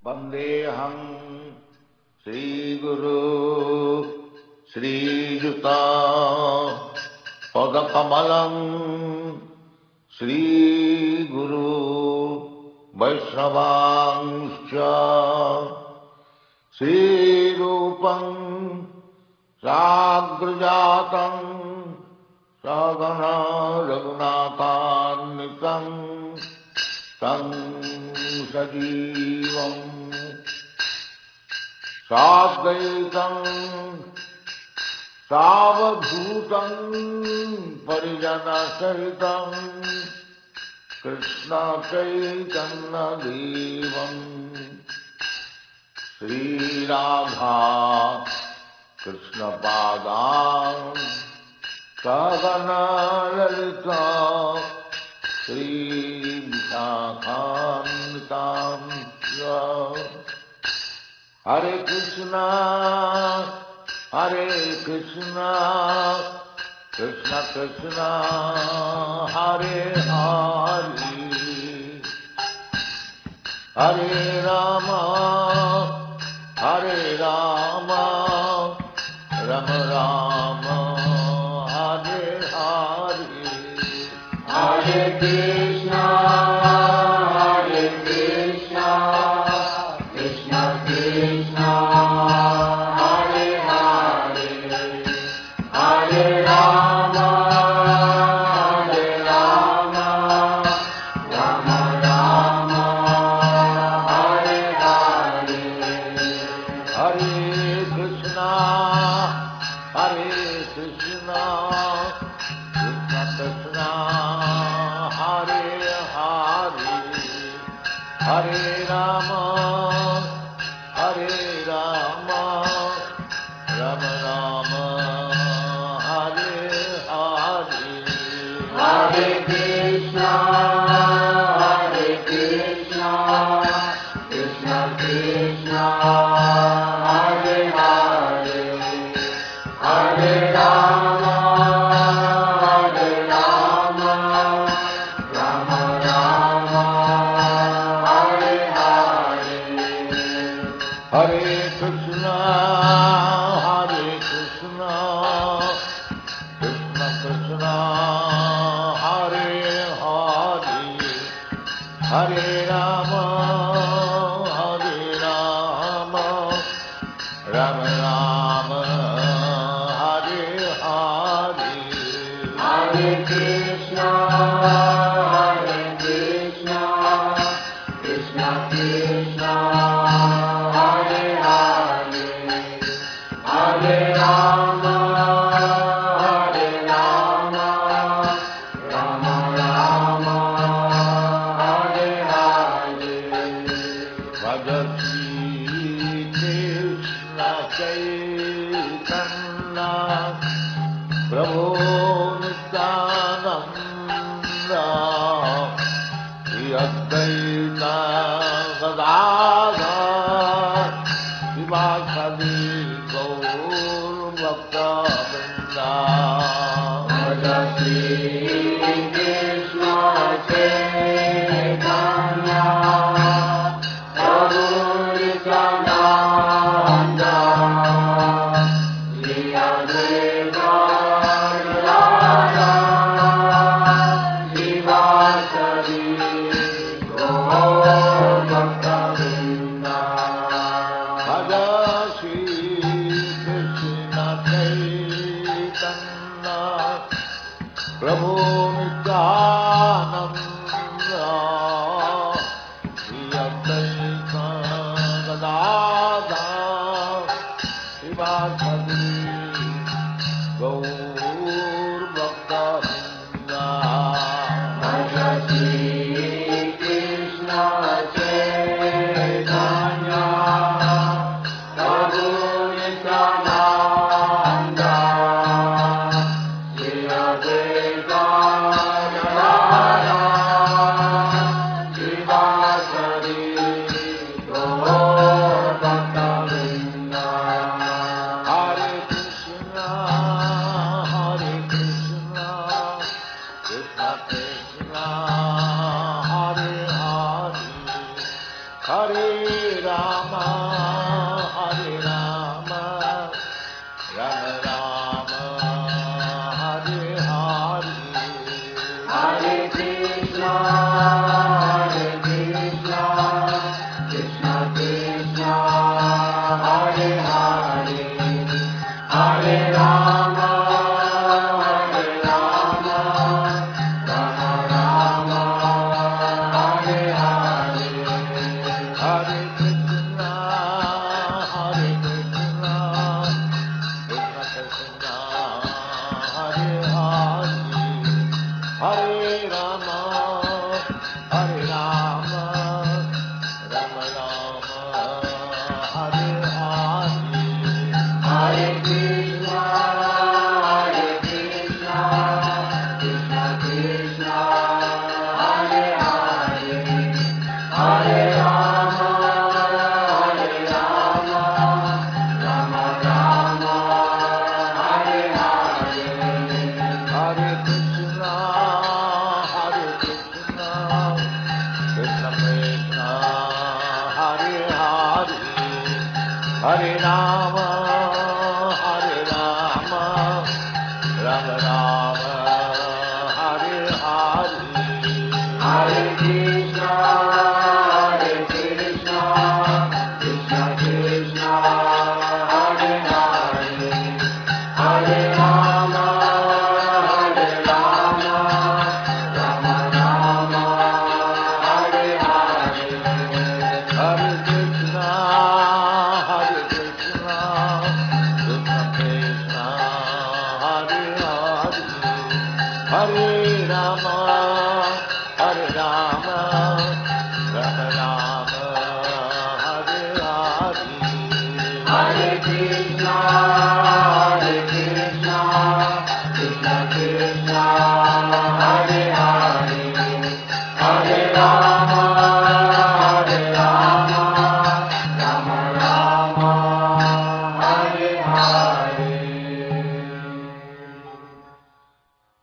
वन्देऽहं श्रीगुरु श्रीयुता पदकमलं श्रीगुरु वैष्णवांश्च श्रीरूपं साग्रजातं सगना रघुनाथान्वितं तं सजीवं साद्वैतं सावधूतं परिजनसहितं कृष्णचैतन्यदेवं श्रीराधा कृष्णपादान् सगना ललिता श्रीविशाखान्वितां हरे Krishna Krishna Krishna Hare Hare Hare Ram Ram Ram Hare Hare Hare Krishna, Krishna Krishna, Hare Hare, Hare Rama, Rama Rama, Hare Hare. हरे Krishna Krishna Krishna Hare Hare Hare Ram Ram Ram Hare Hare Hare Krishna, Krishna Krishna, Hare Hare, Hare Rama, Rama Rama, Hare Hare. हरे Krishna Krishna Krishna Hare Hare Hare Ram Ram Ram Hare Hare Hare Krishna, Krishna Krishna, Hare Hare, Hare Rama, Rama Rama, Hare Hare. भज श्री कृष्ण चैतन्य प्रभो Nityanand Shri Advaita Gadadhar शिवासादि गौरभक्तवृंद Shri Krishna Chaitanya, Prabhu Nityananda, Shri Advaita Gadadhara, Srivasadi Gaur Bhakta-vrinda. भज श्री कृष्ण चैतन्य प्रभु Nityanand Shri Advaita Gadadhar शिवासादि गौरभक्तवृंद Shri Krishna Chaitanya, Prabhu Nityananda, Shri Advaita Gadadhara, Srivasadi Gaur Bhakta-vrinda. हरे Rama, Hare Rama, Rama Rama, Hare Hare, Hare Krishna, Krishna Krishna, Hare Hare, Hare Rama, Rama Rama, Hare Hare. Hare Krishna, Hare Krishna, Krishna Krishna, Hare Hare, Hare Rama, Hare Rama, Rama Rama, Hare Hare, Hare Krishna, Krishna Krishna, Hare Hare, Hare Rama, Rama Rama, Hare Hare. Hare Krishna, Hare Krishna, Krishna Krishna, Hare Hare, Hare Rama, Hare Rama, Rama Rama, Hare Hare, Hare Krishna, Krishna Krishna, Hare Hare, Hare Rama, Rama Rama, Hare Hare. Hare Krishna, Hare Krishna, Krishna Krishna, Hare Hare, Hare Rama, Hare Rama, Rama Rama, Hare Hare, Hare Krishna, Krishna Krishna, Hare Hare, Hare Rama.